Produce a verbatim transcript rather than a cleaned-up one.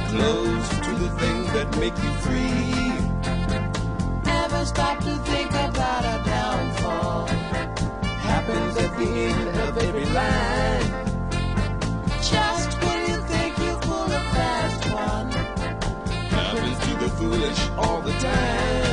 close to the things that make you free. Ever stop to think about a downfall? Happens at the end of every line. Just when you think you pull a fast one, happens to the foolish all the time.